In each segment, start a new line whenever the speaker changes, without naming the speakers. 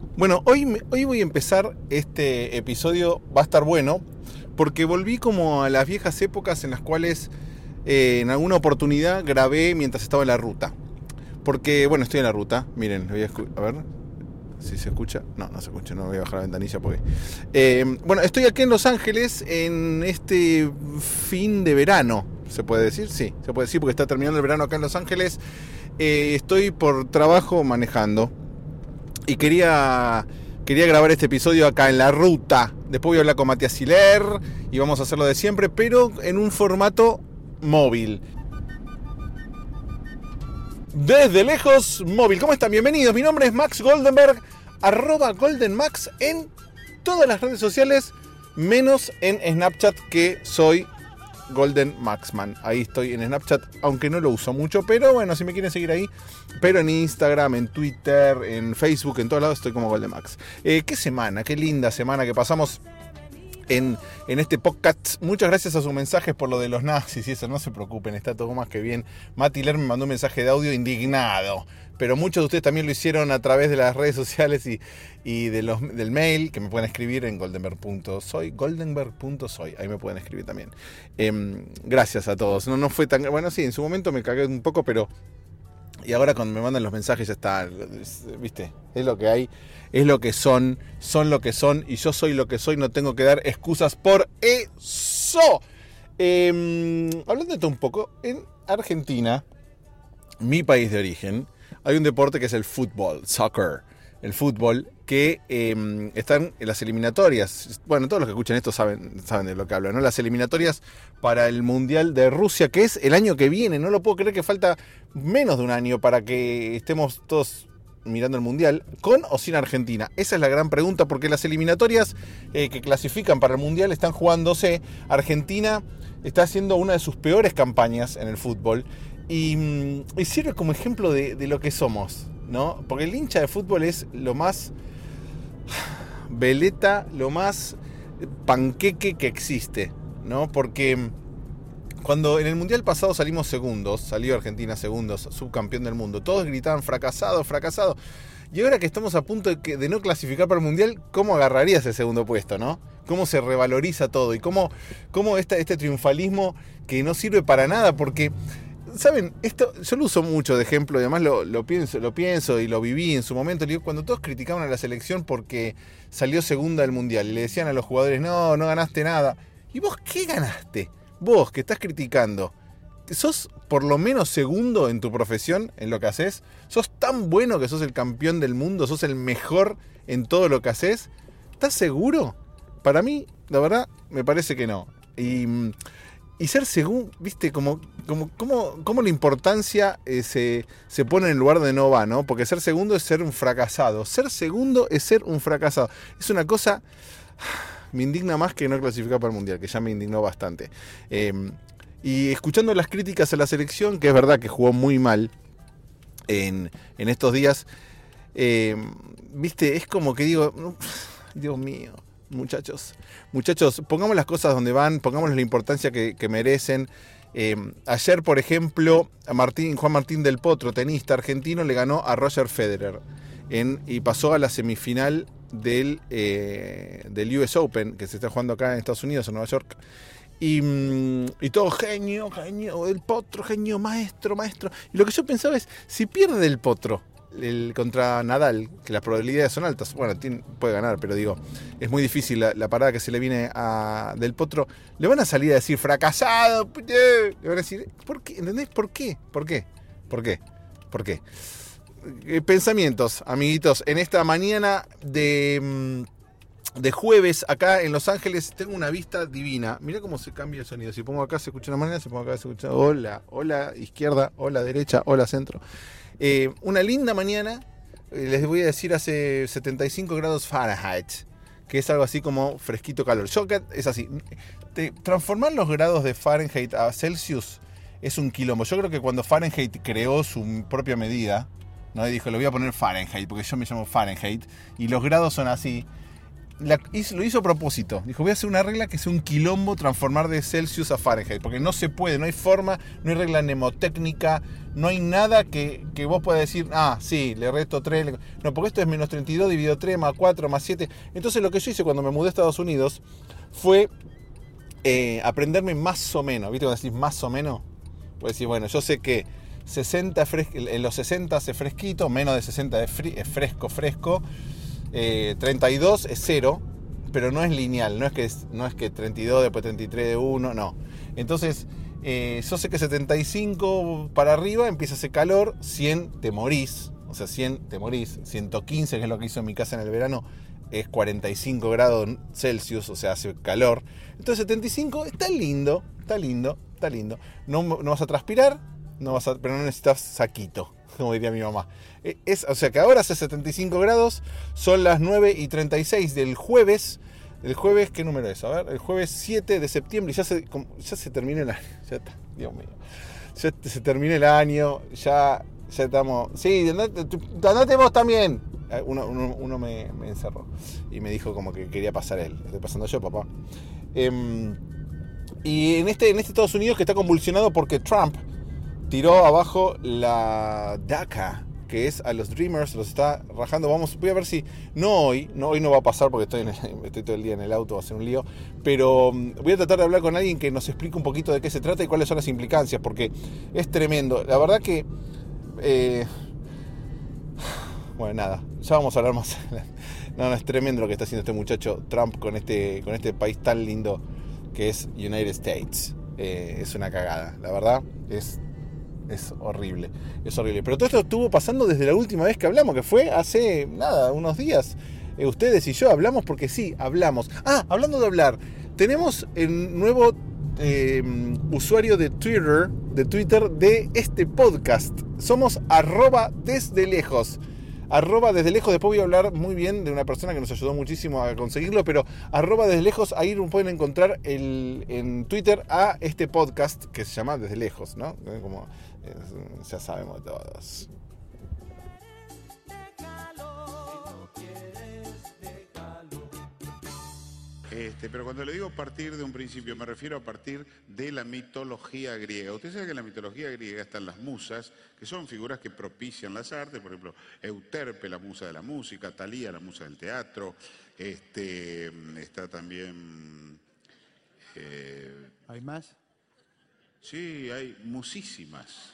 Bueno, hoy voy a empezar este episodio, va a estar bueno, porque volví como a las viejas épocas en las cuales en alguna oportunidad grabé mientras estaba en la ruta. Porque, bueno, estoy en la ruta, miren, voy a ver si se escucha. No se escucha, no voy a bajar la ventanilla porque... bueno, estoy aquí en Los Ángeles en este fin de verano, ¿se puede decir? Sí, se puede decir porque está terminando el verano acá en Los Ángeles. Estoy por trabajo manejando. Y quería grabar este episodio acá en la ruta. Después voy a hablar con Matías Siler y vamos a hacerlo de siempre, pero en un formato móvil. Desde lejos, móvil. ¿Cómo están? Bienvenidos. Mi nombre es Max Goldenberg, @GoldenMax en todas las redes sociales, menos en Snapchat, que soy Golden Maxman. Ahí estoy en Snapchat, aunque no lo uso mucho, pero bueno, si me quieren seguir ahí. Pero en Instagram, en Twitter, en Facebook, en todos lados estoy como Golden Max. Qué semana, qué linda semana que pasamos en este podcast. Muchas gracias a sus mensajes por lo de los nazis y eso, no se preocupen, está todo más que bien. Mati Ler me mandó un mensaje de audio indignado, pero muchos de ustedes también lo hicieron a través de las redes sociales y del mail, que me pueden escribir en goldenberg.soy, ahí me pueden escribir también. Gracias a todos. No fue tan... Bueno, sí, en su momento me cagué un poco, pero... Y ahora cuando me mandan los mensajes ya está, viste, es lo que hay, es lo que son lo que son, y yo soy lo que soy, no tengo que dar excusas por eso. Hablando de todo un poco, en Argentina, mi país de origen, hay un deporte que es el fútbol, soccer, el fútbol, que están en las eliminatorias. Bueno, todos los que escuchan esto saben de lo que hablo, ¿no? Las eliminatorias para el Mundial de Rusia, que es el año que viene. No lo puedo creer que falta menos de un año para que estemos todos mirando el Mundial, con o sin Argentina. Esa es la gran pregunta, porque las eliminatorias que clasifican para el Mundial están jugándose. Argentina está haciendo una de sus peores campañas en el fútbol y sirve como ejemplo de lo que somos, ¿no? Porque el hincha de fútbol es lo más veleta, lo más panqueque que existe, ¿no? Porque cuando en el Mundial pasado salimos segundos, salió Argentina segundos, subcampeón del mundo, todos gritaban fracasado, fracasado. Y ahora que estamos a punto de no clasificar para el Mundial, ¿cómo agarraría ese segundo puesto, no? ¿Cómo se revaloriza todo? Y cómo este triunfalismo que no sirve para nada, porque... ¿Saben? Esto yo lo uso mucho de ejemplo, y además lo pienso y lo viví en su momento. Cuando todos criticaban a la selección porque salió segunda del Mundial y le decían a los jugadores, no ganaste nada. ¿Y vos qué ganaste? Vos que estás criticando, ¿sos por lo menos segundo en tu profesión, en lo que haces? ¿Sos tan bueno que sos el campeón del mundo? ¿Sos el mejor en todo lo que haces? ¿Estás seguro? Para mí, la verdad, me parece que no. Y ser segundo, viste, como la importancia se pone en el lugar de no va, ¿no? Porque ser segundo es ser un fracasado. Ser segundo es ser un fracasado. Es una cosa... Me indigna más que no clasificar para el Mundial, que ya me indignó bastante. Y escuchando las críticas a la selección, que es verdad que jugó muy mal en estos días, viste, es como que digo, Dios mío. Muchachos, pongamos las cosas donde van, pongámosles la importancia que merecen. Ayer, por ejemplo, Juan Martín del Potro, tenista argentino, le ganó a Roger Federer y pasó a la semifinal del US Open, que se está jugando acá en Estados Unidos, en Nueva York. Y todo genio del Potro, genio, maestro. Y lo que yo pensaba es, si pierde el Potro contra Nadal, que las probabilidades son altas, bueno, puede ganar, pero digo, es muy difícil la parada que se le viene a Del Potro, le van a salir a decir fracasado, le van a decir, ¿por qué? ¿Entendés? ¿Por qué? Pensamientos, amiguitos, en esta mañana de jueves acá en Los Ángeles tengo una vista divina. Mirá cómo se cambia el sonido. Si pongo acá se escucha de una manera, si pongo acá se escucha hola izquierda, hola derecha, hola centro. Una linda mañana, les voy a decir, hace 75 grados Fahrenheit, que es algo así como fresquito calor. Es así, transformar los grados de Fahrenheit a Celsius es un quilombo. Yo creo que cuando Fahrenheit creó su propia medida, ¿no? Y dijo, le voy a poner Fahrenheit, porque yo me llamo Fahrenheit, y los grados son así. lo hizo a propósito. Dijo, voy a hacer una regla que sea un quilombo transformar de Celsius a Fahrenheit. Porque no se puede, no hay forma, no hay regla mnemotécnica, no hay nada que vos puedas decir, sí, le resto 3. No, porque esto es menos 32 dividido 3 más 4 más 7. Entonces lo que yo hice cuando me mudé a Estados Unidos fue aprenderme más o menos. ¿Viste cuando decís más o menos? Pues decir, bueno, yo sé que 60 en los 60 es fresquito, menos de 60 es fresco. 32 es 0, pero no es lineal, no es que 32 después 33 de 1, no. Entonces, yo sé que 75 para arriba empieza a hacer calor, 100 te morís, o sea, 100 te morís, 115, que es lo que hizo en mi casa en el verano, es 45 grados Celsius, o sea, hace calor. Entonces 75 está lindo. No vas a transpirar, pero no necesitas saquito, como diría mi mamá. O sea que ahora hace 75 grados, son las 9:36 del jueves. ¿El jueves qué número es? A ver, el jueves 7 de septiembre, ya se terminó el año. Ya está, Dios mío. Ya se terminó el año, ya estamos... Sí, andate vos también. Uno me encerró y me dijo como que quería pasar él. Estoy pasando yo, papá. Y en este Estados Unidos que está convulsionado porque Trump tiró abajo la DACA, que es a los Dreamers, los está rajando. Voy a ver si, hoy no va a pasar porque estoy todo el día en el auto, va a ser un lío, pero voy a tratar de hablar con alguien que nos explique un poquito de qué se trata y cuáles son las implicancias, porque es tremendo. La verdad que, bueno, nada, ya vamos a hablar más. No, es tremendo lo que está haciendo este muchacho Trump con este país tan lindo que es United States. Es una cagada, la verdad, es horrible, pero todo esto estuvo pasando desde la última vez que hablamos, que fue hace, unos días. Ustedes y yo hablamos porque sí, hablamos. Hablando de hablar, tenemos el nuevo usuario de Twitter de este podcast. Somos @desdelejos. @desdelejos. Después voy a hablar muy bien de una persona que nos ayudó muchísimo a conseguirlo, pero @desdelejos, ahí pueden encontrar en Twitter a este podcast que se llama Desde Lejos, ¿no? Como ya sabemos todos.
Pero cuando le digo partir de un principio, me refiero a partir de la mitología griega. Usted sabe que en la mitología griega están las musas, que son figuras que propician las artes. Por ejemplo, Euterpe, la musa de la música; Talía, la musa del teatro. Está también...
¿Hay más?
Sí, hay musísimas.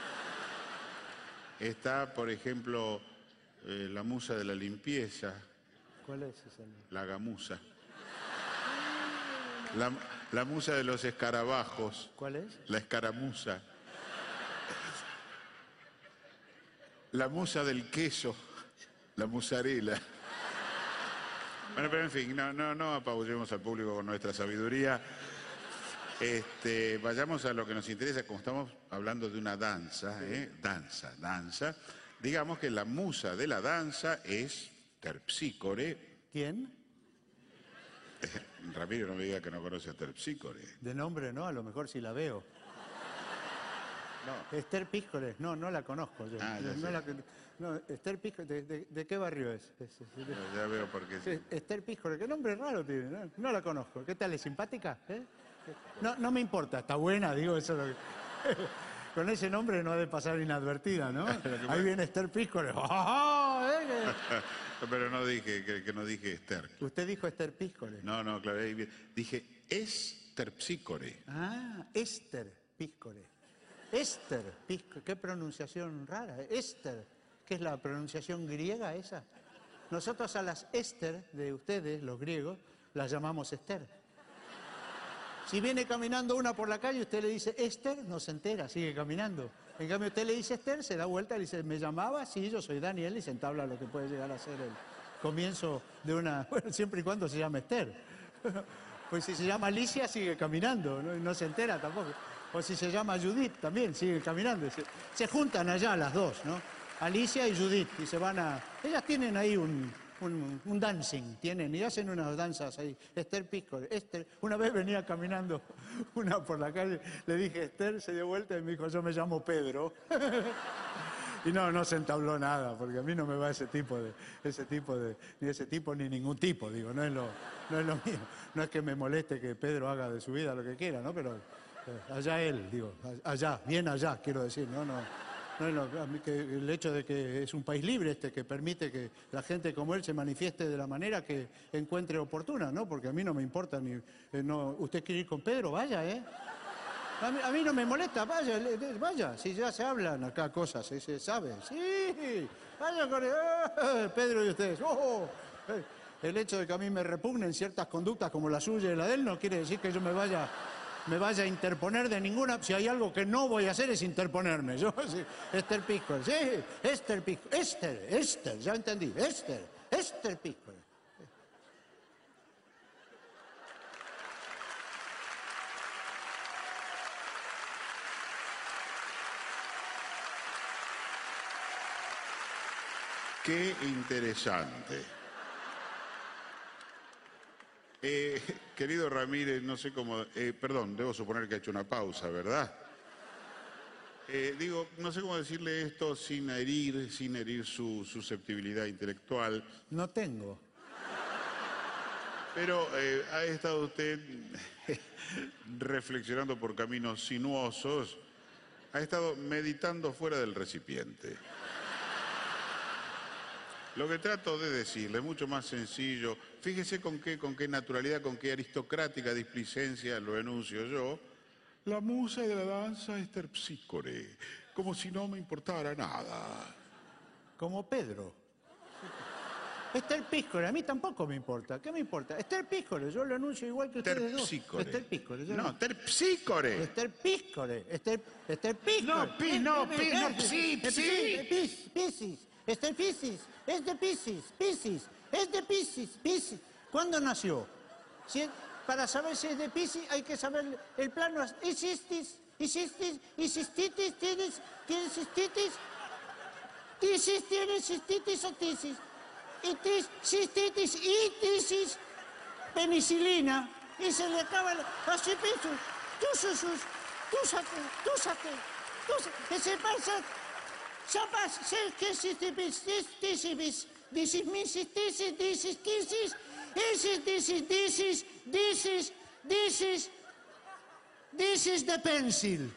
Está, por ejemplo, la musa de la limpieza.
¿Cuál es esa?
La gamusa. La musa de los escarabajos.
¿Cuál es?
La escaramuza. La musa del queso. La musarela. Bueno, pero en fin, no apabullemos al público con nuestra sabiduría. Vayamos a lo que nos interesa. Como estamos hablando de una danza, danza. Digamos que la musa de la danza es Terpsícore.
¿Quién?
Ramiro, no me diga que no conoce a Terpsícore.
De nombre no, a lo mejor sí la veo. No. Esther Píscores, no la conozco. Esther Píscores, ¿de qué barrio es?
Ya veo por qué. Sí.
Esther Píscores, qué nombre raro tiene, no la conozco. ¿Qué tal, es simpática? No me importa, está buena, digo, eso es lo que... Con ese nombre no ha de pasar inadvertida, ¿no? Ahí viene Esther Píscores.
Pero no dije, que no dije Esther.
¿Usted dijo Esther Píscores?
No, claro, ahí viene. Dije Terpsícore.
Esther Píscores. Esther Píscores, qué pronunciación rara. Esther, ¿qué es la pronunciación griega esa? Nosotros a las Esther de ustedes, los griegos, las llamamos Esther. Si viene caminando una por la calle, usted le dice Esther, no se entera, sigue caminando. En cambio, usted le dice Esther, se da vuelta y le dice, ¿me llamaba? Sí, yo soy Daniel, y se entabla lo que puede llegar a ser el comienzo de una... Bueno, siempre y cuando se llame Esther. Pues si se llama Alicia, sigue caminando, no se entera tampoco. O si se llama Judith, también sigue caminando. Se juntan allá las dos, ¿no? Alicia y Judith, y se van a... Ellas tienen ahí un dancing, y hacen unas danzas ahí. Esther Píscores. Esther, una vez venía caminando una por la calle, le dije Esther, se dio vuelta y me dijo, yo me llamo Pedro. Y no se entabló nada, porque a mí no me va ni ese tipo ni ningún tipo, digo, no es lo mío. No es que me moleste que Pedro haga de su vida lo que quiera, ¿no? Pero allá él, digo, allá, bien allá, quiero decir, no es a mí el hecho de que es un país libre que permite que la gente como él se manifieste de la manera que encuentre oportuna, ¿no? Porque a mí no me importa usted quiere ir con Pedro, vaya, ¿eh? A mí no me molesta, vaya, si ya se hablan acá cosas, se sabe. Sí, vaya con Pedro y ustedes. El hecho de que a mí me repugnen ciertas conductas como la suya y la de él no quiere decir que yo me vaya a interponer de ninguna. Si hay algo que no voy a hacer es interponerme. Yo, sí, Esther Piscor, sí, Esther Piscor, Esther, ya entendí, Esther Piscor.
Qué interesante. Querido Ramírez, no sé cómo... perdón, debo suponer que ha hecho una pausa, ¿verdad? No sé cómo decirle esto sin herir su susceptibilidad intelectual.
No tengo.
Pero ha estado usted reflexionando por caminos sinuosos, ha estado meditando fuera del recipiente. Lo que trato de decirle es mucho más sencillo. Fíjese con qué naturalidad, con qué aristocrática displicencia lo enuncio yo. La musa de la danza es Terpsícore, como si no me importara nada.
Como Pedro. Esther Piscor, a mí tampoco me importa. ¿Qué me importa? Esther Piscor, yo lo anuncio igual que ustedes dos. Esther Piscor.
No, Terpsícore.
Esther Piscor. Esther Piscor.
No,
Piscis. Esther Piscis. Es de Piscis. Es de Piscis. ¿Cuándo nació? Para saber si es de Piscis hay que saber el plano. ¿Hicistitis? ¿Tienes cistitis? ¿Tienes cistitis o tisis? Cistitis y tisis, penicilina, y se le acaba así pisos. Tú saque. Se pasa, que cistitis, this is the pencil.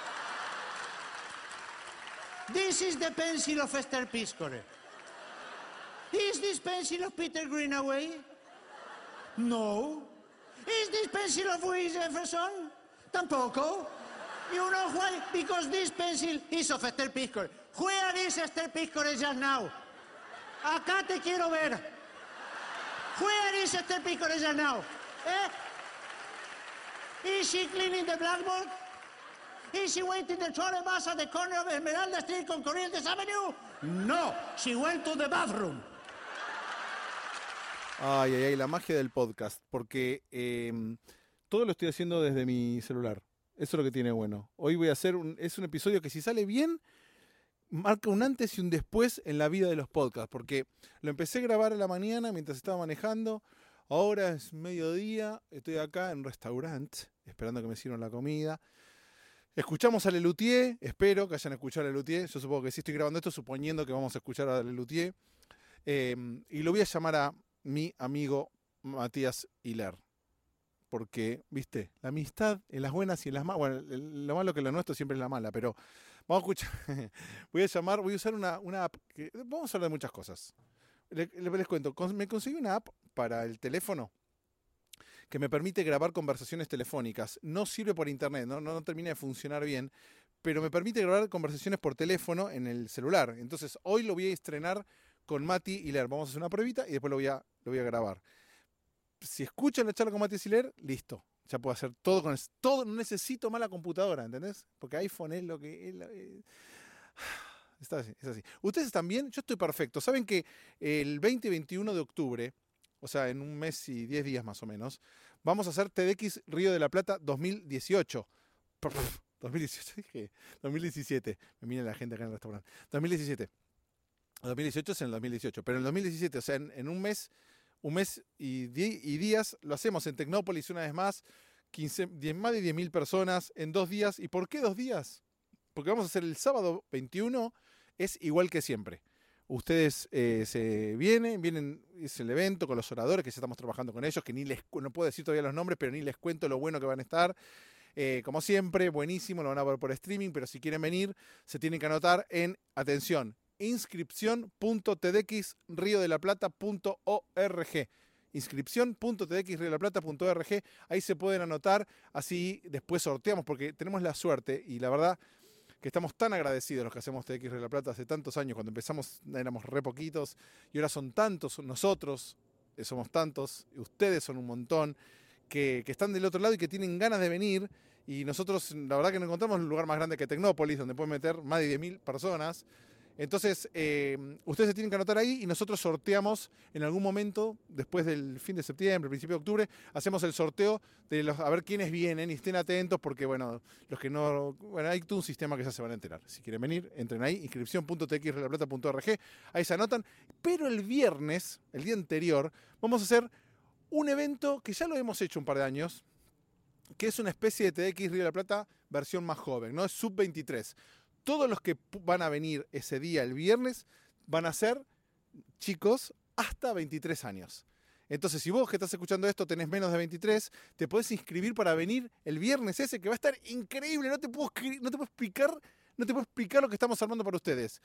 This is the pencil of Esther Piscore. Is this pencil of Peter Greenaway? No. Is this pencil of Louis Jefferson? Tampoco. You know why? Because this pencil is of Esther Piscore. Where is Esther Piscore just now? Acá te quiero ver. Where is Esther Piscore just now? Is she cleaning the blackboard? Is she waiting the trolley bus at the corner of Esmeralda Street con Corrientes Avenue? No. She went to the bathroom.
Ay, la magia del podcast, porque todo lo estoy haciendo desde mi celular. Eso es lo que tiene bueno. Hoy voy a hacer es un episodio que si sale bien, marca un antes y un después en la vida de los podcasts, porque lo empecé a grabar a la mañana mientras estaba manejando. Ahora es mediodía, estoy acá en un restaurante, esperando que me sirvan la comida. Escuchamos a Lelutier, espero que hayan escuchado a Lelutier. Yo supongo que sí, estoy grabando esto suponiendo que vamos a escuchar a Lelutier. Y lo voy a llamar a mi amigo Matías Hiler. Porque, viste, la amistad en las buenas y en las malas. Bueno, lo malo que lo nuestro siempre es la mala, pero vamos a escuchar. Voy a usar una app. Vamos a hablar de muchas cosas. Les cuento, me conseguí una app para el teléfono que me permite grabar conversaciones telefónicas. No sirve por internet, no termina de funcionar bien, pero me permite grabar conversaciones por teléfono en el celular. Entonces, hoy lo voy a estrenar con Mati Hiler. Vamos a hacer una pruebita y después lo voy a grabar. Si escuchan la charla con Mati Hiler, listo. Ya puedo hacer todo con eso. Todo, no necesito más la computadora, ¿entendés? Porque iPhone es lo que... es así. Ustedes también, yo estoy perfecto. Saben que el 20 y 21 de octubre, o sea, en un mes y 10 días más o menos, vamos a hacer TEDx Río de la Plata 2018. 2018, dije 2017. Me mira la gente acá en el restaurante. 2017. 2018 es en el 2018, pero en el 2017, o sea, en un mes y días, lo hacemos en Tecnópolis una vez más, más de 10.000 personas en 2 días. ¿Y por qué 2 días? Porque vamos a hacer el sábado 21 es igual que siempre. Ustedes vienen, es el evento con los oradores, que ya estamos trabajando con ellos, que no puedo decir todavía los nombres, pero ni les cuento lo bueno que van a estar. Como siempre, buenísimo, lo van a ver por streaming, pero si quieren venir, se tienen que anotar en, atención, inscripción.tdxriodelaplata.org. inscripción.tdxriodelaplata.org. Ahí se pueden anotar, así después sorteamos, porque tenemos la suerte, y la verdad que estamos tan agradecidos los que hacemos TDX Río de la Plata hace tantos años. Cuando empezamos éramos re poquitos, y ahora son tantos, nosotros somos tantos, y ustedes son un montón, que están del otro lado y que tienen ganas de venir. Y nosotros, la verdad que nos encontramos en un lugar más grande que Tecnópolis, donde pueden meter más de 10.000 personas. Entonces, ustedes se tienen que anotar ahí, y nosotros sorteamos en algún momento, después del fin de septiembre, principio de octubre, hacemos el sorteo de a ver quiénes vienen, y estén atentos, porque bueno, los que no, bueno, hay todo un sistema que ya se van a enterar. Si quieren venir, entren ahí, inscripción.tdxriodelaplata.org, ahí se anotan. Pero el viernes, el día anterior, vamos a hacer un evento que ya lo hemos hecho un par de años, que es una especie de TDX Río de la Plata versión más joven, ¿no? Es sub-23. Todos los que van a venir ese día, el viernes, van a ser chicos hasta 23 años. Entonces, si vos que estás escuchando esto tenés menos de 23, te podés inscribir para venir el viernes ese, que va a estar increíble. No te puedo explicar lo que estamos armando para ustedes.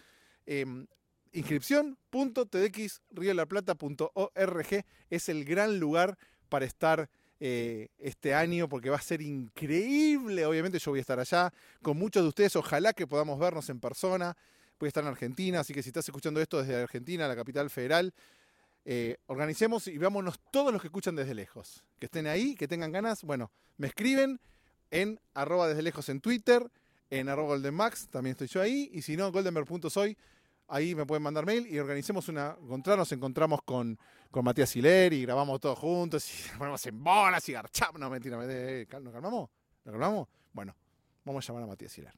Inscripción.tdxriodelaplata.org es el gran lugar para estar este año, porque va a ser increíble. Obviamente yo voy a estar allá con muchos de ustedes, ojalá que podamos vernos en persona. Voy a estar en Argentina, así que si estás escuchando esto desde Argentina, la capital federal, organicemos y vámonos todos los que escuchan desde lejos, que estén ahí, que tengan ganas. Bueno, me escriben en @desdelejos en Twitter, en @goldenmax, también estoy yo ahí, y si no, goldenberg.soy. Ahí me pueden mandar mail y organicemos nos encontramos con Matías Siler y grabamos todos juntos y nos ponemos en bolas y garchamos. No, mentira, ¿nos calmamos? ¿Nos calmamos? Bueno, vamos a llamar a Matías Siler.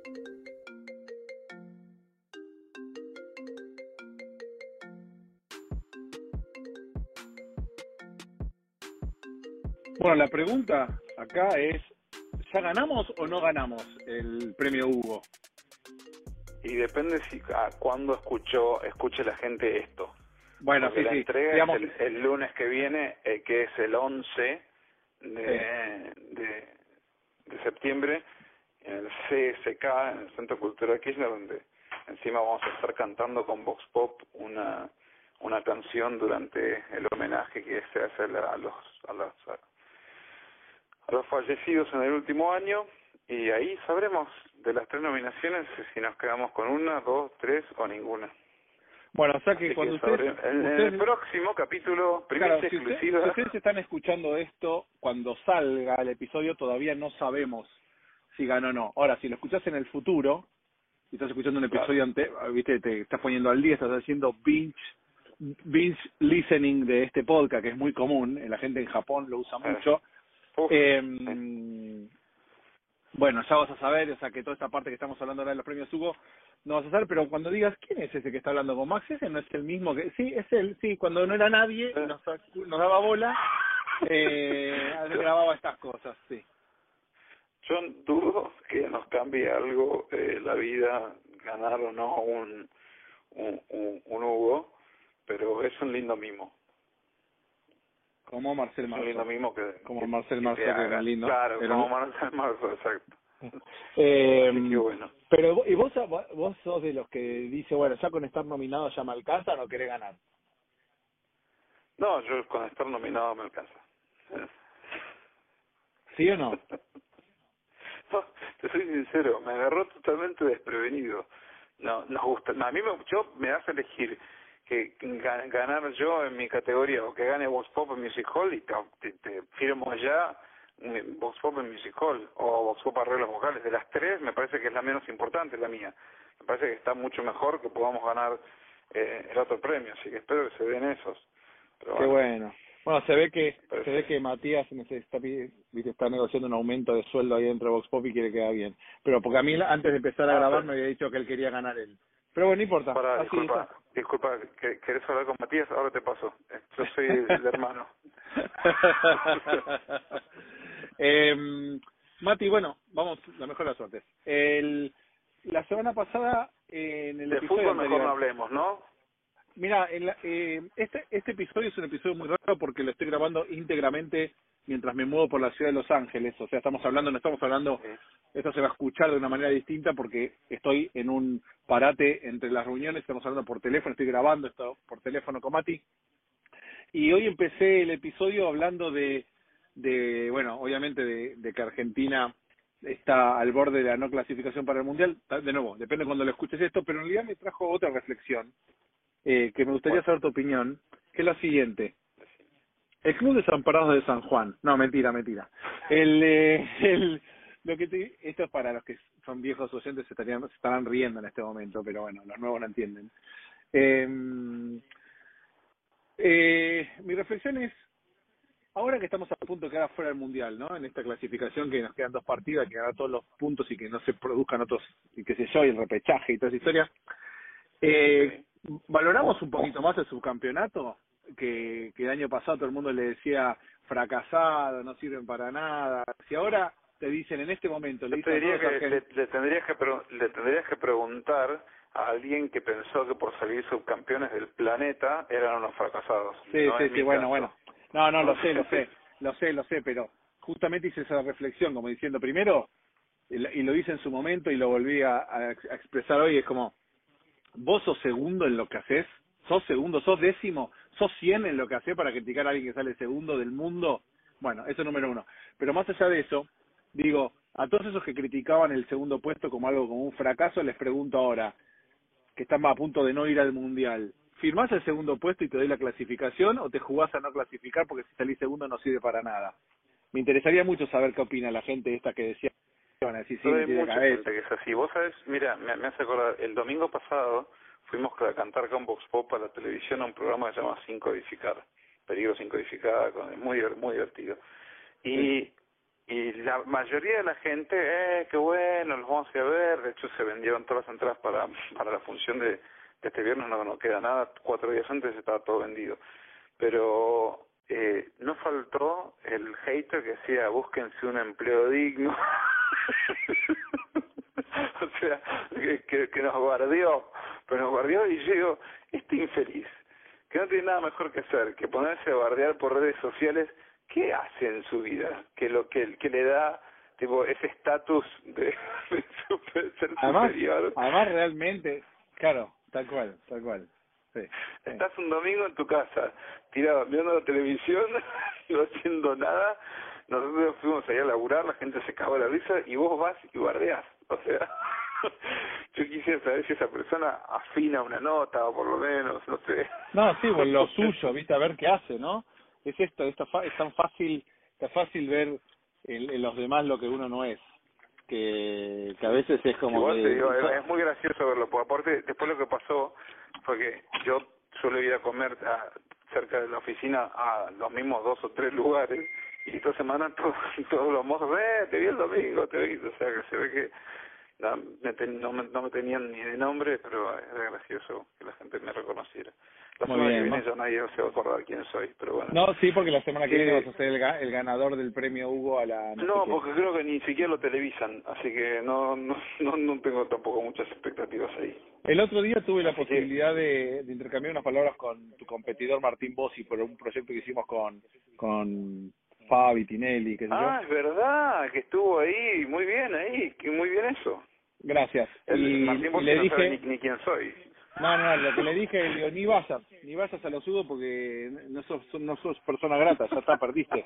Bueno, la pregunta acá es, ¿ya ganamos o no ganamos el premio Hugo?
Y depende cuándo escuche la gente esto.
Bueno,
porque la entrega
digamos,
es el lunes que viene, que es el 11 de septiembre, en el CSK, en el Centro Cultural Kirchner, donde encima vamos a estar cantando con Vox Pop una canción durante el homenaje que se hace a los fallecidos en el último año. Y ahí sabremos de las 3 nominaciones si nos quedamos con 1, 2, 3 o ninguna.
Bueno, o sea que cuando ustedes...
En el próximo capítulo, primicia exclusiva...
Si ustedes están escuchando esto, cuando salga el episodio todavía no sabemos si ganó o no. Ahora, si lo escuchás en el futuro, y estás escuchando un episodio viste, te estás poniendo al día, estás haciendo binge listening de este podcast, que es muy común, la gente en Japón lo usa mucho. Bueno, ya vas a saber, o sea, que toda esta parte que estamos hablando ahora de los premios Hugo, no vas a saber, pero cuando digas, ¿quién es ese que está hablando con Max? Ese no es el mismo que... Sí, es él, sí, cuando no era nadie, nos daba bola, grababa estas cosas, sí.
Yo dudo que nos cambie algo la vida, ganar o no un Hugo, pero es un lindo mimo.
Como Marcel Marceau.
Es un lindo mimo
como Marcel Marceau, que es lindo.
Claro, como Marcel Marceau, exacto.
Qué
bueno.
Pero, ¿y vos sos de los que dice, bueno, ya con estar nominado ya me alcanza o no querés ganar?
No, yo con estar nominado me alcanza.
¿Sí o no?
No, te soy sincero, me agarró totalmente desprevenido. No, nos gusta. No, a mí me das a elegir que ganar yo en mi categoría o que gane Vox Pop en Music Hall y te firmo ya Vox Pop en Music Hall o Vox Pop arreglos vocales. De las 3 me parece que es la menos importante, la mía. Me parece que está mucho mejor que podamos ganar el otro premio, así que espero que se den esos. Pero
qué bueno. Bueno, se ve que Matías está negociando un aumento de sueldo ahí dentro de Vox Pop y quiere quedar bien. Pero porque a mí antes de empezar a grabar me había dicho que él quería ganar él. Pero bueno, no importa.
Disculpa, ¿querés hablar con Matías? Ahora te paso. Yo soy el hermano.
Mati, bueno, vamos, la mejor de las suertes. La semana pasada en el
De
episodio
fútbol mejor
anterior.
no hablemos, ¿no?
Mira, este episodio es un episodio muy raro porque lo estoy grabando íntegramente mientras me muevo por la ciudad de Los Ángeles. O sea, no estamos hablando, esto se va a escuchar de una manera distinta porque estoy en un parate entre las reuniones, estamos hablando por teléfono, estoy grabando esto por teléfono con Mati. Y hoy empecé el episodio hablando de bueno, obviamente de que Argentina está al borde de la no clasificación para el Mundial. De nuevo, depende cuando lo escuches esto, pero en realidad me trajo otra reflexión que me gustaría saber tu opinión, que es la siguiente. El Club Desamparados de San Juan. No, mentira. Esto es para los que son viejos oyentes, se estarán riendo en este momento, pero bueno, los nuevos no entienden. Mi reflexión es, ahora que estamos a punto de quedar fuera del Mundial, ¿no? En esta clasificación que nos quedan 2 partidos, que ganar todos los puntos y que no se produzcan otros, y qué sé yo, y el repechaje y toda esa historia. Valoramos un poquito más el subcampeonato, que el año pasado todo el mundo le decía fracasado, no sirven para nada. Si ahora te dicen en este momento,
le tendrías que preguntar a alguien que pensó que por salir subcampeones del planeta eran unos fracasados.
Sí,
no
sí, bueno. No, lo sé, pero justamente hice esa reflexión como diciendo, primero, y lo hice en su momento y lo volví a expresar hoy, es como, vos sos segundo en lo que haces, sos segundo, sos décimo, sos 100 en lo que haces para criticar a alguien que sale segundo del mundo. Bueno, eso es número 1. Pero más allá de eso, digo, a todos esos que criticaban el segundo puesto como algo como un fracaso, les pregunto ahora, que están a punto de no ir al Mundial, ¿firmás el segundo puesto y te doy la clasificación o te jugás a no clasificar porque si salís segundo no sirve para nada? Me interesaría mucho saber qué opina la gente esta que decía, van a decir, sí,
hay mucha gente que es así. Vos sabés, mira, me hace acordar, el domingo pasado fuimos a cantar con Vox Pop a la televisión a un programa que se llama Sin Codificar, Peligro Sin Codificar, muy divertido. Y la mayoría de la gente, qué bueno, los vamos a ir a ver. De hecho, se vendieron todas las entradas para la función de este viernes, no queda nada. 4 días antes estaba todo vendido. Pero no faltó el hater que decía, búsquense un empleo digno. O sea, que nos guardió, y yo digo, este infeliz, que no tiene nada mejor que hacer que ponerse a bardear por redes sociales, ¿qué hace en su vida? Que le da tipo ese estatus de ser superior.
Además realmente, claro, tal cual. Sí.
Estás un domingo en tu casa, tirado, viendo la televisión, no haciendo nada. Nosotros fuimos allá a laburar, la gente se cagó la risa y vos vas y bardeás. O sea, yo quisiera saber si esa persona afina una nota o por lo menos, no sé.
No, sí, pues lo suyo, viste, a ver qué hace, ¿no? Es esto, es tan fácil ver en los demás lo que uno no es, que a veces es como
igual te digo, es muy gracioso verlo, porque aparte después lo que pasó fue que yo suelo ir a comer cerca de la oficina a los mismos 2 o 3 lugares, y esta semana todos los mozos, te vi el domingo, te vi, o sea que se ve que no me tenían ni de nombre, pero era gracioso que la gente me reconociera. La semana que viene ya nadie se va a acordar quién soy, pero bueno.
No, sí, porque la semana que viene vas a ser el ganador del premio Hugo a la...
No, porque creo que ni siquiera lo televisan, así que no tengo tampoco muchas expectativas ahí.
El otro día tuve la posibilidad de intercambiar unas palabras con tu competidor Martín Bossi por un proyecto que hicimos con Fabi, Tinelli, qué sé yo.
Es verdad, que estuvo ahí, muy bien eso.
Gracias.
Martín Bossi
le
no
dije,
sabe ni quién soy.
No, lo que le dije, le digo, ni vayas a los Hugo porque no sos persona grata, ya está, perdiste.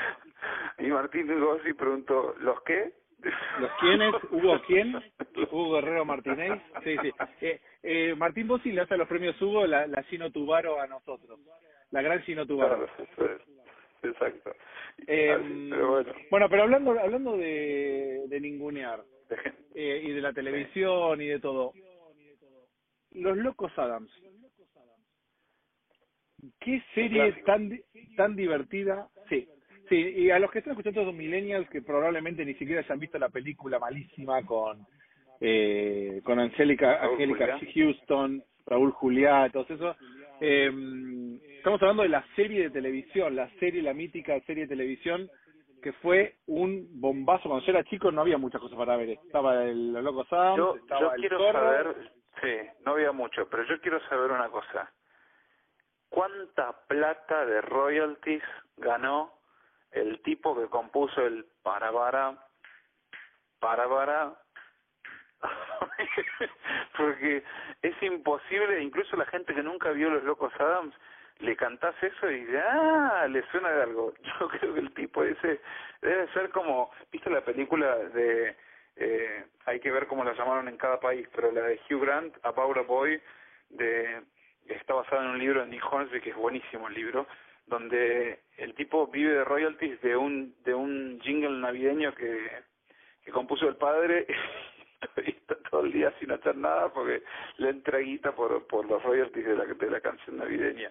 Y Martín Bossi preguntó, ¿los qué?
¿Los quiénes? ¿Hugo quién? Hugo Guerrero Martínez. Sí. Martín Bossi le hace a los premios Hugo la Gino Tubaro a nosotros. La gran Gino Tubaro.
Claro, exacto. Pero
bueno, pero hablando de ningunear y de la televisión y de todo. Los Locos Adams. Qué serie tan divertida. Sí, y a los que están escuchando los millennials que probablemente ni siquiera hayan visto la película malísima con Angélica Houston, Raúl Juliá, todo eso. Estamos hablando de la serie de televisión, la mítica serie de televisión que fue un bombazo. Cuando yo era chico no había muchas cosas para ver. Estaba Los Locos Adams, estaba
yo quiero saber Sí, no había mucho, pero yo quiero saber una cosa. ¿Cuánta plata de royalties ganó el tipo que compuso el para, porque es imposible, incluso la gente que nunca vio Los Locos Adams, le cantás eso y dice, le suena de algo. Yo creo que el tipo ese debe ser como, ¿viste la película de, hay que ver cómo la llamaron en cada país, pero la de Hugh Grant, About a Boy, está basada en un libro de Nick Hornsby, que es buenísimo el libro, donde el tipo vive de royalties de un jingle navideño que compuso el padre y está todo el día sin hacer nada porque le entra guita por los royalties de la canción navideña.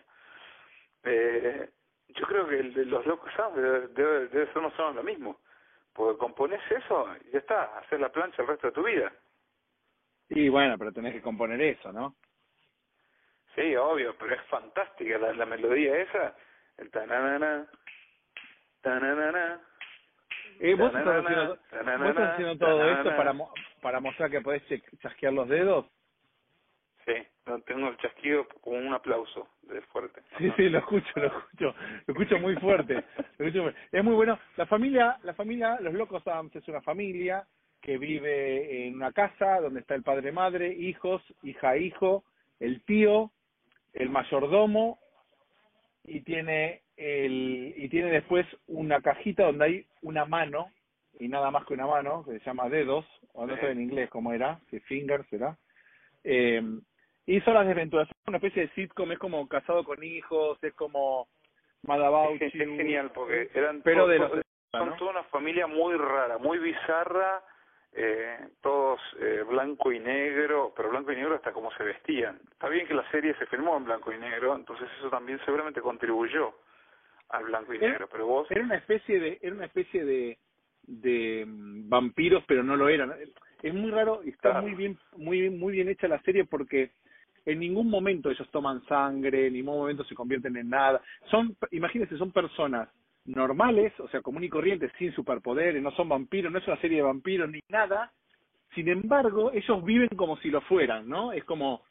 Yo creo que el de Los Locos Adams debe ser más o menos lo mismo, porque componés eso y ya está, hacer la plancha el resto de tu vida.
Y bueno, pero tenés que componer eso, ¿no?
Sí, obvio, pero es fantástica la melodía esa, el tananana, tananana.
¿Vos estás haciendo todo esto para mostrar que podés chasquear los dedos?
Sí, tengo el chasquido como un aplauso de fuerte.
Sí, sí, lo escucho muy fuerte. Es muy bueno. La familia, Los Locos Adams es una familia que vive en una casa donde está el padre, madre, hijos, hija, hijo, el tío, el mayordomo y tiene después una cajita donde hay una mano y nada más que una mano que se llama dedos, o no sé en inglés cómo era, si fingers será. Y son las desventuras, es una especie de sitcom, es como Casado con Hijos, es como Mad About You.
Es genial porque son toda una familia muy rara, muy bizarra, todos blanco y negro, pero blanco y negro hasta cómo se vestían. Está bien que la serie se filmó en blanco y negro, entonces eso también seguramente contribuyó al blanco y negro, pero vos...
Era una especie de vampiros, pero no lo eran. Es muy raro y está muy bien hecha la serie porque en ningún momento ellos toman sangre, en ningún momento se convierten en nada. Imagínense, son personas normales, o sea, común y corrientes, sin superpoderes, no son vampiros, no es una serie de vampiros ni nada. Sin embargo, ellos viven como si lo fueran, ¿no? Es como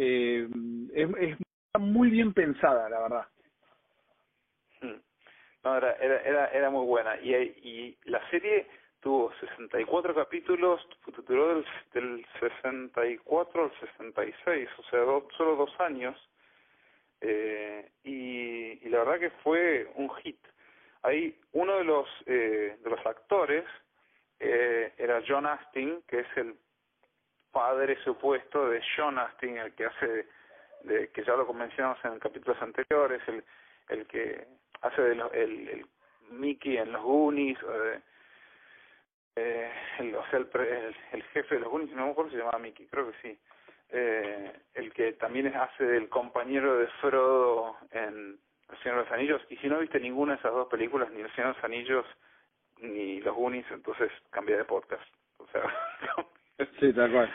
está muy bien pensada, la verdad.
No, era muy buena y la serie tuvo 64 capítulos, duró del 64 al 66, o sea, solo 2 años, y la verdad que fue un hit. Ahí uno de los actores era John Astin, que es el padre supuesto de Sean Astin, el que hace que ya lo mencionamos en capítulos anteriores, el que hace el Mickey en los Goonies, el jefe de los Goonies, no me acuerdo si se llamaba Mickey, creo que sí, el que también hace del compañero de Frodo en El Señor de los Anillos, y si no viste ninguna de esas dos películas, ni El Señor de los Anillos ni los Goonies, entonces cambia de podcast, o sea
sí, tal cual.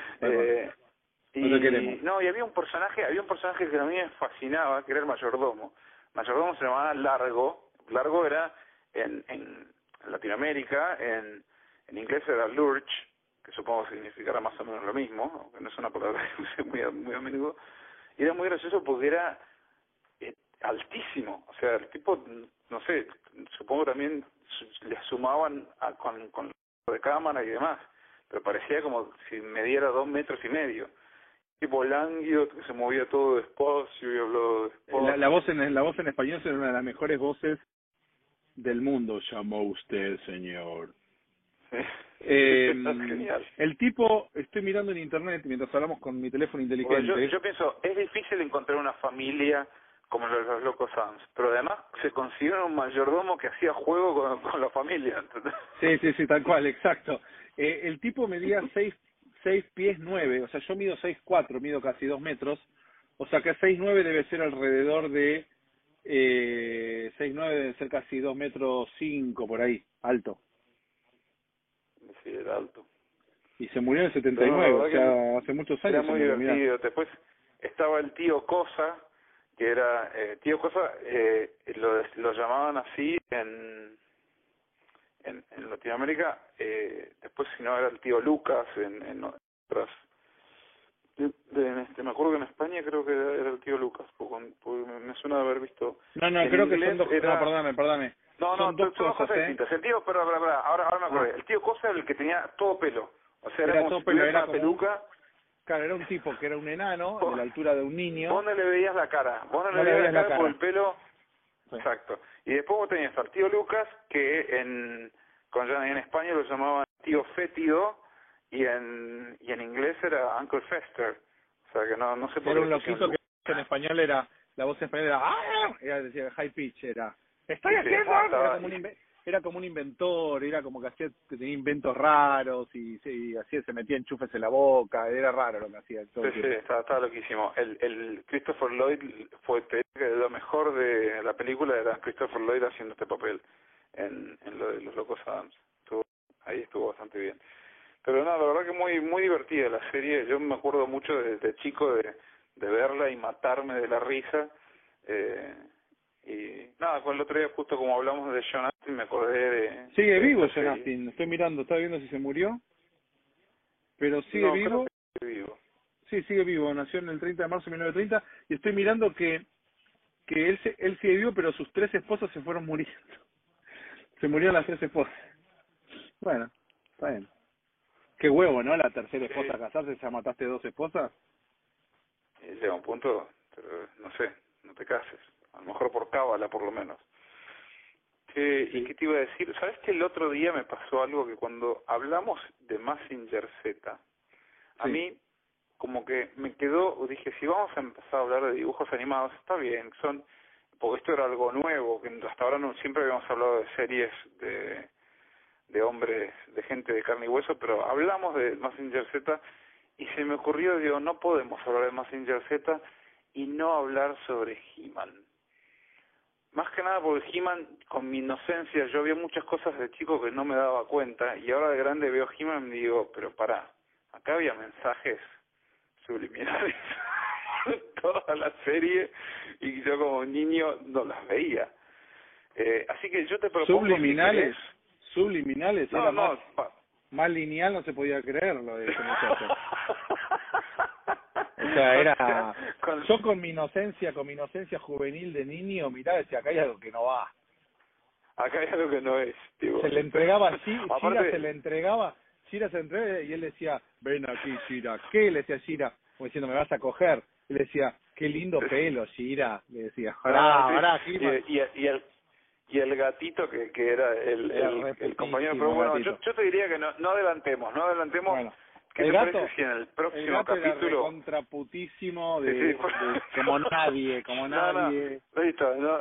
Y había un personaje que a mí me fascinaba, que era el mayordomo. El mayordomo se llamaba Largo. Largo era en Latinoamérica, en inglés era Lurch, que supongo que significará más o menos lo mismo, aunque no es una palabra que use muy a menudo. Y era muy gracioso porque era altísimo, o sea, el tipo, no sé, supongo también le sumaban con de cámara y demás, pero parecía como si mediera 2,5 metros. Tipo lánguido, que se movía todo despacio y hablaba despacio.
La voz en español es una de las mejores voces del mundo. Llamó usted, señor.
Sí. Genial.
El tipo, estoy mirando en internet mientras hablamos con mi teléfono inteligente.
Bueno, yo pienso, es difícil encontrar una familia como los Locos Adams, pero además se consiguió un mayordomo que hacía juego con la familia, ¿entendés?
Sí, tal cual, exacto. El tipo medía 6 pies 9, o sea, yo mido 6'4", mido casi 2 metros, o sea que 6'9" debe ser alrededor de 6'9" debe ser casi 2,5 metros por ahí, alto.
Sí, era alto.
Y se murió en el 79, o sea, hace muchos años.
Era muy divertido. Después estaba el tío Cosa, que era tío Cosa, lo llamaban así en Latinoamérica, después si no era el tío Lucas en otras. me acuerdo que en España creo que era el tío Lucas, porque me suena de haber visto.
No,
En
creo que
inglés
son dos.
era-
No, perdóname.
No,
Son dos
son
cosas,
cosas distintas. El tío, pero ahora me acordé. El tío Cosa era el que tenía todo pelo. O sea, era
Era
como
todo
si
pelo,
tuviera
era
una
como
peluca.
Claro, era un tipo que era un enano,
Vos-
de la altura de un niño.
Vos no le veías la cara. Vos no
No
le
le
veías la
veías la
cara por
cara.
el pelo.
Sí.
Exacto. Y después vos tenías al tío Lucas, que en España lo llamaban tío Fétido, y en inglés era Uncle Fester. O sea, que no sé por
Era
qué
un
le pusieron
loquito que en español era, la voz en español era, ¡ah! Era, decía high pitch, era, estoy
Sí,
haciendo,
estaba-
era como un inventor, era como que que tenía inventos raros y así se metía enchufes en la boca, era raro lo que hacía todo el
Sí,
tiempo.
estaba loquísimo. El Christopher Lloyd te digo que lo mejor de la película era Christopher Lloyd haciendo este papel en lo de los Locos Adams. Ahí estuvo bastante bien. Pero no, la verdad que muy divertida la serie. Yo me acuerdo mucho de chico de verla y matarme de la risa. Y nada, con el otro día justo como hablamos de John Astin me acordé de...
Sigue
de
vivo
esta
John
serie.
Astin, estoy mirando, estaba viendo si se murió, pero sigue
No,
vivo.
creo que sigue vivo.
Sí, sigue vivo, nació en el 30 de marzo de 1930 y estoy mirando que él sigue vivo, pero sus 3 esposas se fueron muriendo. Se murieron las 3 esposas. Bueno, está bien. Qué huevo, ¿no? La tercera esposa
Sí.
casarse, ya mataste 2 esposas.
Llega un punto, pero no sé, no te cases. A lo mejor por cábala, por lo menos. ¿Y qué te iba a decir? ¿Sabes que el otro día me pasó algo que cuando hablamos de Mazinger Z, a
Sí.
mí como que me quedó, dije, si vamos a empezar a hablar de dibujos animados, está bien, porque esto era algo nuevo, que hasta ahora no siempre habíamos hablado de series de hombres, de gente de carne y hueso, pero hablamos de Mazinger Z y se me ocurrió, digo, no podemos hablar de Mazinger Z y no hablar sobre He-Man. Más que nada porque He-Man, con mi inocencia, yo había muchas cosas de chico que no me daba cuenta, y ahora de grande veo He-Man y me digo, pero pará, acá había mensajes subliminales en toda la serie, y yo como niño no las veía. Así que yo te propongo...
Subliminales,
si
subliminales,
querés-
era
no,
más lineal, no se podía creer lo de ese muchacho. O sea, era... Yo con mi inocencia juvenil de niño, mirá, decía, acá hay algo que no va.
Acá hay algo que no es, tipo.
Se le entregaba así,
Aparte-
Shira se le entregaba y él decía, ven aquí, Shira. ¿Qué? Le decía Shira, como diciendo, me vas a coger. Y le decía, qué lindo pelo, Shira. Le decía, pará,
sí.
He-Man.
Y el gatito que era el compañero. Pero bueno, yo te diría que no adelantemos.
Bueno,
¿Qué
el
te
gato,
parece si en el
el
próximo
gato era
capítulo...
contraputísimo
Sí.
como nadie, nadie.
No, listo, no,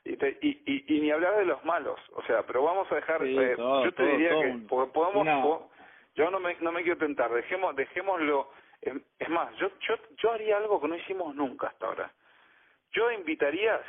y ni hablar de los malos, o sea, pero vamos a dejar,
Sí,
yo te diría que porque podemos,
una-
yo no me quiero tentar, dejémoslo, es más, yo haría algo que no hicimos nunca hasta ahora. Yo invitaría,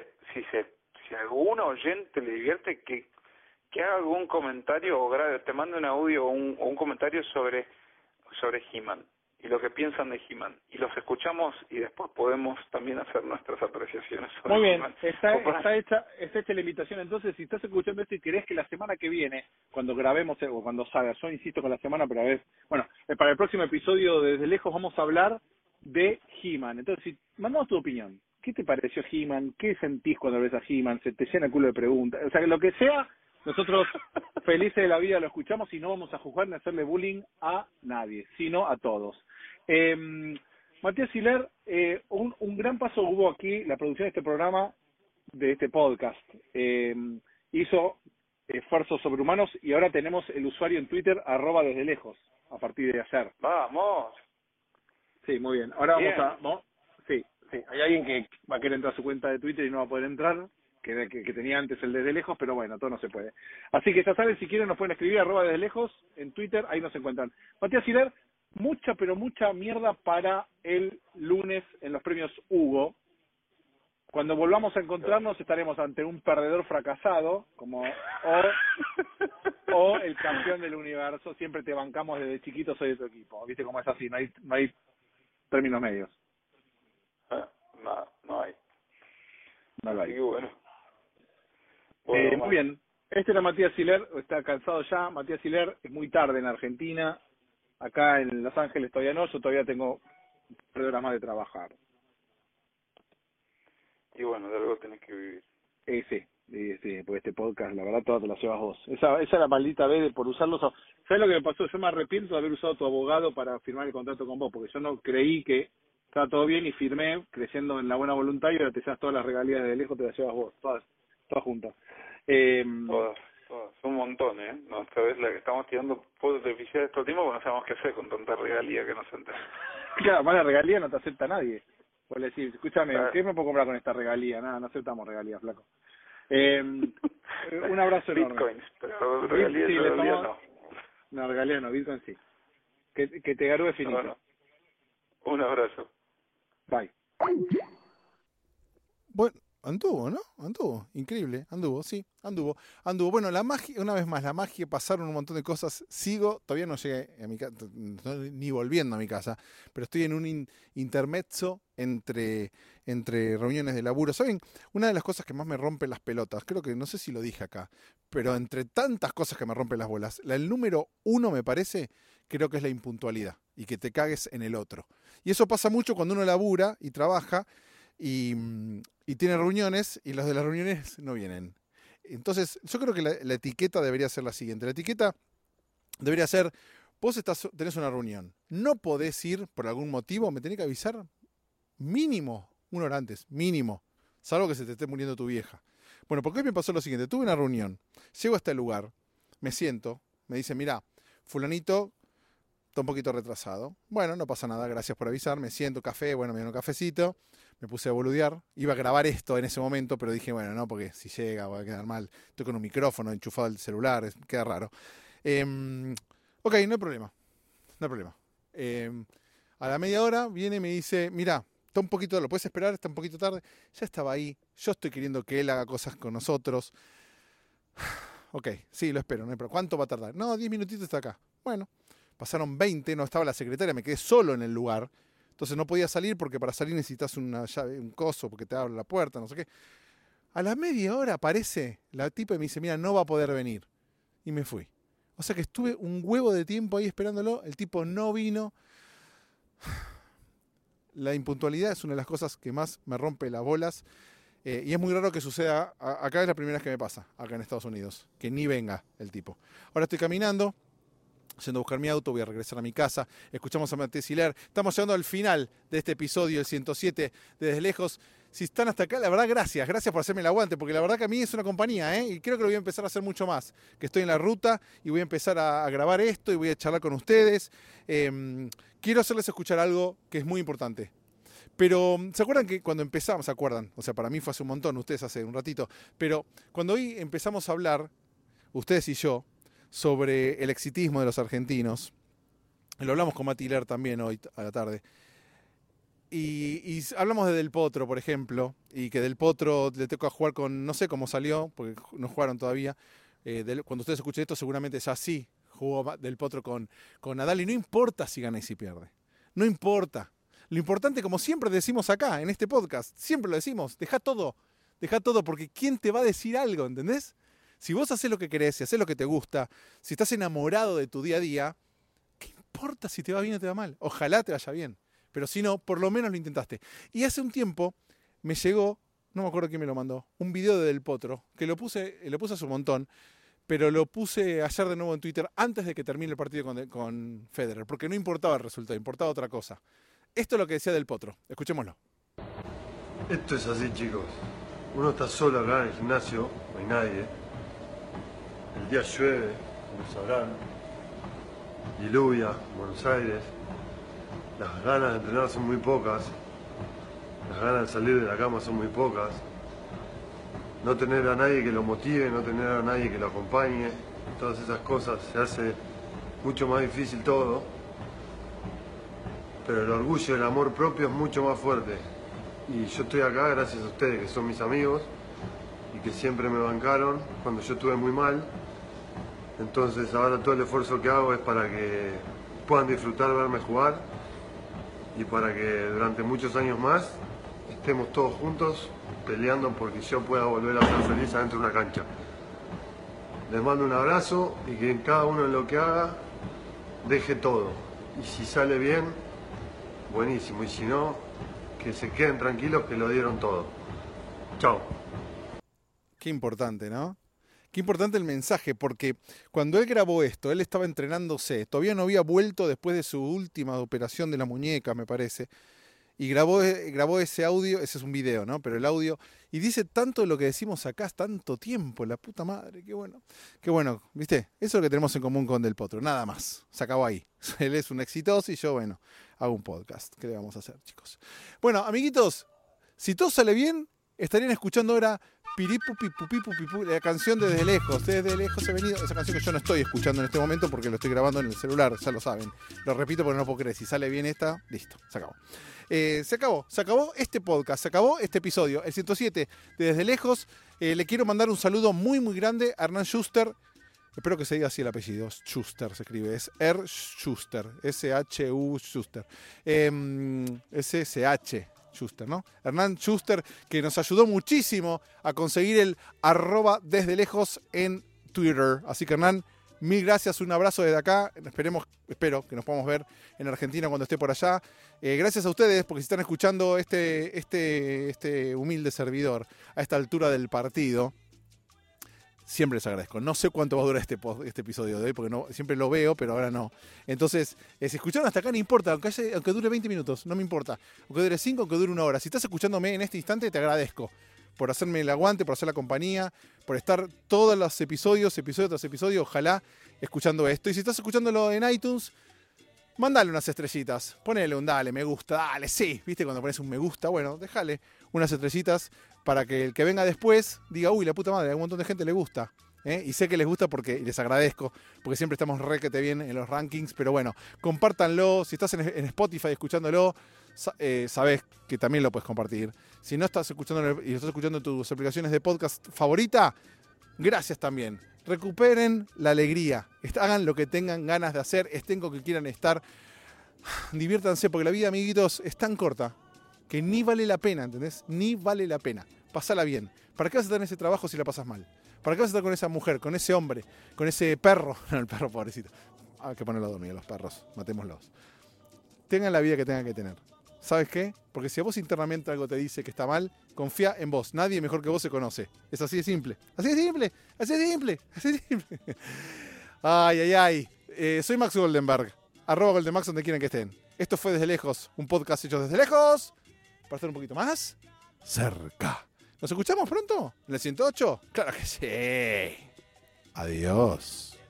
si algún oyente le divierte, que haga algún comentario o te mande un audio o un comentario sobre He-Man y lo que piensan de He-Man, y los escuchamos y después podemos también hacer nuestras apreciaciones sobre
Muy bien,
He-Man.
está hecha la invitación. Entonces, si estás escuchando esto y querés que la semana que viene, cuando grabemos o cuando salga, yo insisto con la semana, pero a ver, bueno, para el próximo episodio Desde Lejos vamos a hablar de He-Man. Entonces, si mandamos tu opinión, ¿qué te pareció He-Man? ¿Qué sentís cuando ves a He-Man? ¿Se te llena el culo de preguntas? O sea, que lo que sea, nosotros felices de la vida lo escuchamos y no vamos a juzgar ni hacerle bullying a nadie, sino a todos. Matías Siler, un gran paso hubo aquí, la producción de este programa, de este podcast. Hizo esfuerzos sobrehumanos y ahora tenemos el usuario en Twitter, @desdelejos, a partir de ayer.
Vamos.
Sí, muy bien. Ahora
Bien.
Sí, hay alguien que va a querer entrar a su cuenta de Twitter y no va a poder entrar, que tenía antes el desde lejos, pero bueno, todo no se puede. Así que ya saben, si quieren nos pueden escribir @desde lejos en Twitter, ahí nos encuentran. Matías Siler, mucha mierda para el lunes en los premios Hugo. Cuando volvamos a encontrarnos estaremos ante un perdedor fracasado, o el campeón del universo. Siempre te bancamos desde chiquito, soy de tu equipo. ¿Viste cómo es así? No hay términos medios.
No hay.
No lo hay.
Así que bueno.
Muy bien. Este era Matías Siler, está cansado ya. Matías Siler, es muy tarde en Argentina. Acá en Los Ángeles todavía no, yo todavía tengo un par de horas más de trabajar.
Y bueno, de algo tenés que vivir.
Sí, porque este podcast, la verdad, todas te las llevas vos. Esa es la maldita vez de por usarlos. ¿Sabes lo que me pasó? Yo me arrepiento de haber usado tu abogado para firmar el contrato con vos, porque yo no creí que estaba todo bien y firmé creyendo en la buena voluntad y ahora te llevas todas las regalías de lejos, te las llevas vos, todas juntas.
Todas, un montón, ¿eh? No, esta vez la que estamos tirando fuegos artificiales todo el tiempo porque no sabemos qué hacer con tanta regalía que nos entra.
Claro, más la regalía no te acepta nadie. Por decir, escúchame,
Claro.
¿qué me puedo comprar con esta regalía? Nada, no aceptamos regalías, flaco. Un abrazo enorme.
Bitcoins, pero regalías,
Sí, le
regalías
tomamos-
no.
No, regalías no, Bitcoin sí. Que te garúe finito.
Bueno, un abrazo.
Bye.
Bueno, anduvo, ¿no? Anduvo, increíble, anduvo, sí, anduvo. Bueno, la magia, una vez más, la magia, pasaron un montón de cosas. Todavía no llegué a mi casa, ni volviendo a mi casa, pero estoy en un intermezzo entre reuniones de laburo. ¿Saben? Una de las cosas que más me rompe las pelotas, creo que no sé si lo dije acá, pero entre tantas cosas que me rompen las bolas, el número 1 me parece, creo que es la impuntualidad y que te cagues en el otro. Y eso pasa mucho cuando uno labura y trabaja y tiene reuniones y los de las reuniones no vienen. Entonces, yo creo que la etiqueta debería ser la siguiente. La etiqueta debería ser, vos tenés una reunión, no podés ir por algún motivo, me tenés que avisar mínimo 1 hora antes, mínimo, salvo que se te esté muriendo tu vieja. Bueno, porque hoy me pasó lo siguiente, tuve una reunión, llego a este lugar, me siento, me dice, mirá, fulanito está un poquito retrasado. Bueno, no pasa nada, gracias por avisar, me siento, café, bueno, me dio un cafecito, me puse a boludear, iba a grabar esto en ese momento, pero dije, bueno, no, porque si llega va a quedar mal, estoy con un micrófono enchufado al celular, queda raro. Ok, no hay problema. A la media hora viene y me dice, mirá, está un poquito, lo puedes esperar, está un poquito tarde. Ya estaba ahí, yo estoy queriendo que él haga cosas con nosotros. Ok, sí, lo espero, no hay problema. ¿Cuánto va a tardar? No, 10 minutitos está acá. Bueno, pasaron 20, no estaba la secretaria, me quedé solo en el lugar. Entonces no podía salir porque para salir necesitas una llave, un coso, porque te abre la puerta, no sé qué. A la media hora aparece la tipa y me dice, mira, no va a poder venir. Y me fui. O sea que estuve un huevo de tiempo ahí esperándolo, el tipo no vino. La impuntualidad es una de las cosas que más me rompe las bolas. Y es muy raro que suceda, acá es la primera vez que me pasa, acá en Estados Unidos, que ni venga el tipo. Ahora estoy caminando, yendo a buscar mi auto, voy a regresar a mi casa, escuchamos a Matías Hilaire, estamos llegando al final de este episodio, el 107, Desde Lejos. Si están hasta acá, la verdad, gracias por hacerme el aguante, porque la verdad que a mí es una compañía, y creo que lo voy a empezar a hacer mucho más, que estoy en la ruta y voy a empezar a grabar esto y voy a charlar con ustedes. Quiero hacerles escuchar algo que es muy importante. Pero, ¿se acuerdan que cuando empezamos, O sea, para mí fue hace un montón, ustedes hace un ratito, pero cuando hoy empezamos a hablar, ustedes y yo, sobre el exitismo de los argentinos, lo hablamos con Mati Hilaire también hoy a la tarde, y hablamos de Del Potro, por ejemplo, y que Del Potro le toca jugar con, no sé cómo salió, porque no jugaron todavía, cuando ustedes escuchen esto seguramente ya sí jugó Del Potro con Nadal, y no importa si gana y si pierde, no importa. Lo importante, como siempre decimos acá, en este podcast, siempre lo decimos, deja todo, porque ¿quién te va a decir algo, entendés? Si vos haces lo que querés, si haces lo que te gusta, si estás enamorado de tu día a día, ¿qué importa si te va bien o te va mal? Ojalá te vaya bien, pero si no, por lo menos lo intentaste. Y hace un tiempo me llegó, no me acuerdo quién me lo mandó, un video de Del Potro, que lo puse hace un montón, pero lo puse ayer de nuevo en Twitter antes de que termine el partido con Federer, porque no importaba el resultado, importaba otra cosa. Esto es lo que decía Del Potro. Escuchémoslo.
Esto es así, chicos. Uno está solo acá en el gimnasio, no hay nadie. El día llueve, como sabrán. Diluvia, Buenos Aires. Las ganas de entrenar son muy pocas. Las ganas de salir de la cama son muy pocas. No tener a nadie que lo motive, no tener a nadie que lo acompañe. Todas esas cosas se hace mucho más difícil todo. Pero el orgullo y el amor propio es mucho más fuerte. Y yo estoy acá gracias a ustedes, que son mis amigos y que siempre me bancaron cuando yo estuve muy mal. Entonces ahora todo el esfuerzo que hago es para que puedan disfrutar verme jugar y para que durante muchos años más estemos todos juntos peleando porque yo pueda volver a ser feliz adentro de una cancha. Les mando un abrazo y que cada uno en lo que haga deje todo. Y si sale bien, buenísimo. Y si no, que se queden tranquilos que lo dieron todo. Chao.
Qué importante, ¿no? Qué importante el mensaje, porque cuando él grabó esto, él estaba entrenándose, todavía no había vuelto después de su última operación de la muñeca, me parece, y grabó ese audio, ese es un video, ¿no? Pero el audio, y dice tanto de lo que decimos acá, tanto tiempo, la puta madre, qué bueno, ¿viste? Eso es lo que tenemos en común con Del Potro, nada más, se acabó ahí. Él es un exitoso y yo, bueno, hago un podcast, ¿qué le vamos a hacer, chicos? Bueno, amiguitos, si todo sale bien, estarían escuchando ahora Piripupipupipupipu, la canción de Desde Lejos he venido, esa canción que yo no estoy escuchando en este momento porque lo estoy grabando en el celular, ya lo saben, lo repito porque no puedo creer, si sale bien esta, listo, se acabó. Se acabó este podcast, se acabó este episodio, el 107 de Desde Lejos. Le quiero mandar un saludo muy muy grande a Hernán Schuster, espero que se diga así el apellido, Schuster se escribe, es Schuster, S-H-U Schuster, S-C-H Schuster, ¿no? Hernán Schuster, que nos ayudó muchísimo a conseguir el @desdelejos en Twitter. Así que Hernán, mil gracias, un abrazo desde acá. Espero que nos podamos ver en Argentina cuando esté por allá. Gracias a ustedes, porque si están escuchando este humilde servidor a esta altura del partido, siempre les agradezco. No sé cuánto va a durar este episodio de hoy, porque siempre lo veo, pero ahora no. Entonces, si escucharon hasta acá, no importa, aunque dure 20 minutos, no me importa. Aunque dure 5, aunque dure 1 hora. Si estás escuchándome en este instante, te agradezco por hacerme el aguante, por hacer la compañía, por estar todos los episodio tras episodio, ojalá, escuchando esto. Y si estás escuchándolo en iTunes, mandale unas estrellitas, ponele un dale, me gusta, dale, sí, ¿viste? Cuando pones un me gusta, bueno, déjale unas estrellitas para que el que venga después diga, uy, la puta madre, a un montón de gente le gusta. Y sé que les gusta y les agradezco, porque siempre estamos requete bien en los rankings, pero bueno, compártanlo, si estás en Spotify escuchándolo, sabés que también lo puedes compartir. Si no estás escuchándolo y lo estás escuchando en tus aplicaciones de podcast favorita, gracias también. Recuperen la alegría, hagan lo que tengan ganas de hacer, estén con que quieran estar, diviértanse, porque la vida, amiguitos, es tan corta que ni vale la pena, ¿entendés? Ni vale la pena. Pasala bien. ¿Para qué vas a estar en ese trabajo si la pasas mal? ¿Para qué vas a estar con esa mujer, con ese hombre, con ese perro? No, el perro, pobrecito. Hay que ponerlo a dormir, los perros, matémoslos. Tengan la vida que tengan que tener. ¿Sabes qué? Porque si a vos internamente algo te dice que está mal, confía en vos. Nadie mejor que vos se conoce. Es así de simple. Así de simple. Así de simple. Así de simple. Ay, ay, ay. Soy Max Goldenberg. @Goldenmax donde quieran que estén. Esto fue Desde Lejos. Un podcast hecho desde lejos. Para estar un poquito más cerca. ¿Nos escuchamos pronto? ¿En el 108? Claro que sí. Adiós.